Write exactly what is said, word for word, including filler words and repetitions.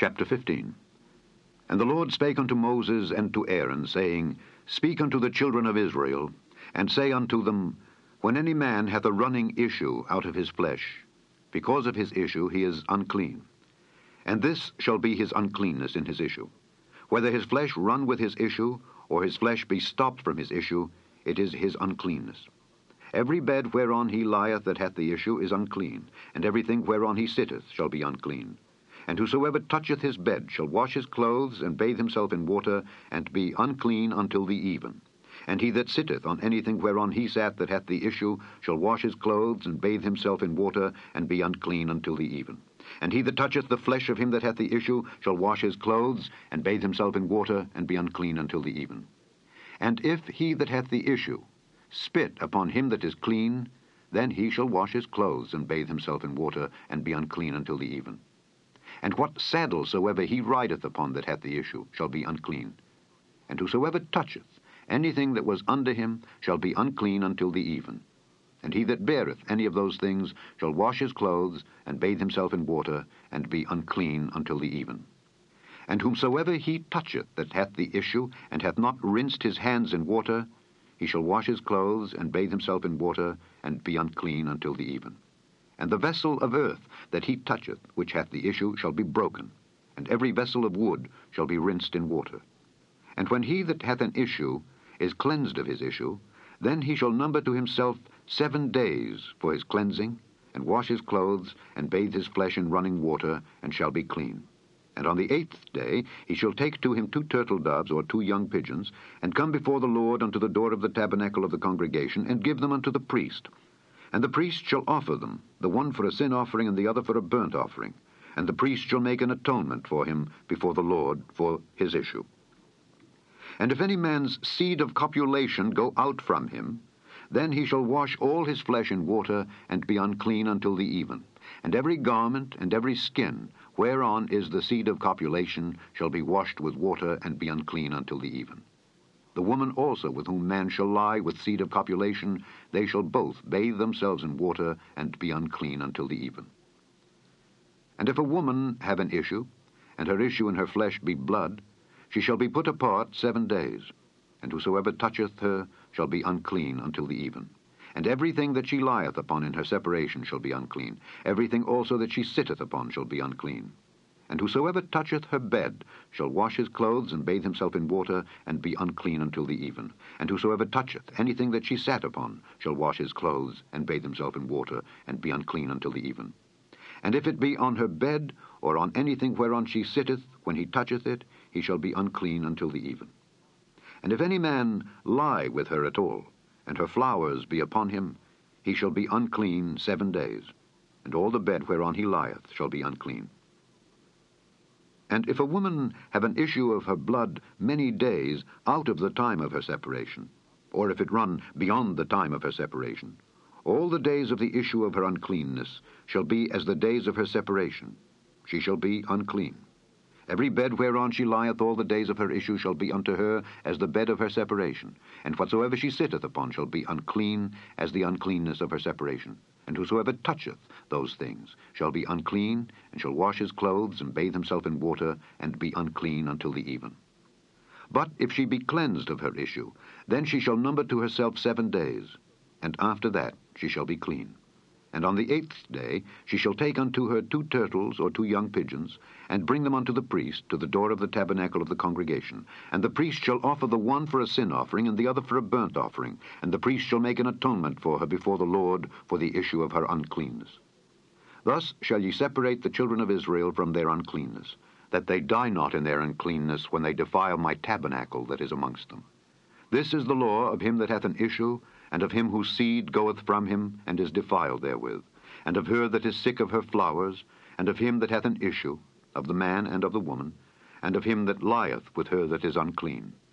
Chapter fifteen. And the Lord spake unto Moses and to Aaron, saying, Speak unto the children of Israel, and say unto them, When any man hath a running issue out of his flesh, because of his issue he is unclean. And this shall be his uncleanness in his issue. Whether his flesh run with his issue, or his flesh be stopped from his issue, it is his uncleanness. Every bed whereon he lieth that hath the issue is unclean, and everything whereon he sitteth shall be unclean. And whosoever toucheth his bed shall wash his clothes, and bathe himself in water, and be unclean until the even. And he that sitteth on anything whereon he sat that hath the issue shall wash his clothes, and bathe himself in water, and be unclean until the even. And he that toucheth the flesh of him that hath the issue shall wash his clothes, and bathe himself in water, and be unclean until the even. And if he that hath the issue spit upon him that is clean, then he shall wash his clothes, and bathe himself in water, and be unclean until the even. And what saddle soever he rideth upon that hath the issue shall be unclean. And whosoever toucheth anything that was under him shall be unclean until the even. And he that beareth any of those things shall wash his clothes, and bathe himself in water, and be unclean until the even. And whomsoever he toucheth that hath the issue, and hath not rinsed his hands in water, he shall wash his clothes, and bathe himself in water, and be unclean until the even. And the vessel of earth that he toucheth, which hath the issue, shall be broken, and every vessel of wood shall be rinsed in water. And when he that hath an issue is cleansed of his issue, then he shall number to himself seven days for his cleansing, and wash his clothes, and bathe his flesh in running water, and shall be clean. And on the eighth day he shall take to him two turtle doves, or two young pigeons, and come before the Lord unto the door of the tabernacle of the congregation, and give them unto the priest. And the priest shall offer them, the one for a sin offering, and the other for a burnt offering. And the priest shall make an atonement for him before the Lord for his issue. And if any man's seed of copulation go out from him, then he shall wash all his flesh in water, and be unclean until the even. And every garment and every skin, whereon is the seed of copulation, shall be washed with water, and be unclean until the even. The woman also with whom man shall lie with seed of copulation, they shall both bathe themselves in water, and be unclean until the even. And if a woman have an issue, and her issue in her flesh be blood, she shall be put apart seven days, and whosoever toucheth her shall be unclean until the even. And everything that she lieth upon in her separation shall be unclean. Everything also that she sitteth upon shall be unclean. And whosoever toucheth her bed shall wash his clothes, and bathe himself in water, and be unclean until the even. And whosoever toucheth anything that she sat upon shall wash his clothes, and bathe himself in water, and be unclean until the even. And if it be on her bed, or on anything whereon she sitteth, when he toucheth it, he shall be unclean until the even. And if any man lie with her at all, and her flowers be upon him, he shall be unclean seven days, and all the bed whereon he lieth shall be unclean. And if a woman have an issue of her blood many days out of the time of her separation, or if it run beyond the time of her separation, all the days of the issue of her uncleanness shall be as the days of her separation. She shall be unclean. Every bed whereon she lieth all the days of her issue shall be unto her as the bed of her separation, and whatsoever she sitteth upon shall be unclean as the uncleanness of her separation. And whosoever toucheth those things shall be unclean, and shall wash his clothes, and bathe himself in water, and be unclean until the even. But if she be cleansed of her issue, then she shall number to herself seven days, and after that she shall be clean. And on the eighth day she shall take unto her two turtles, or two young pigeons, and bring them unto the priest to the door of the tabernacle of the congregation. And the priest shall offer the one for a sin offering, and the other for a burnt offering. And the priest shall make an atonement for her before the Lord for the issue of her uncleanness. Thus shall ye separate the children of Israel from their uncleanness, that they die not in their uncleanness when they defile my tabernacle that is amongst them. This is the law of him that hath an issue, and of him whose seed goeth from him, and is defiled therewith, and of her that is sick of her flowers, and of him that hath an issue, of the man and of the woman, and of him that lieth with her that is unclean.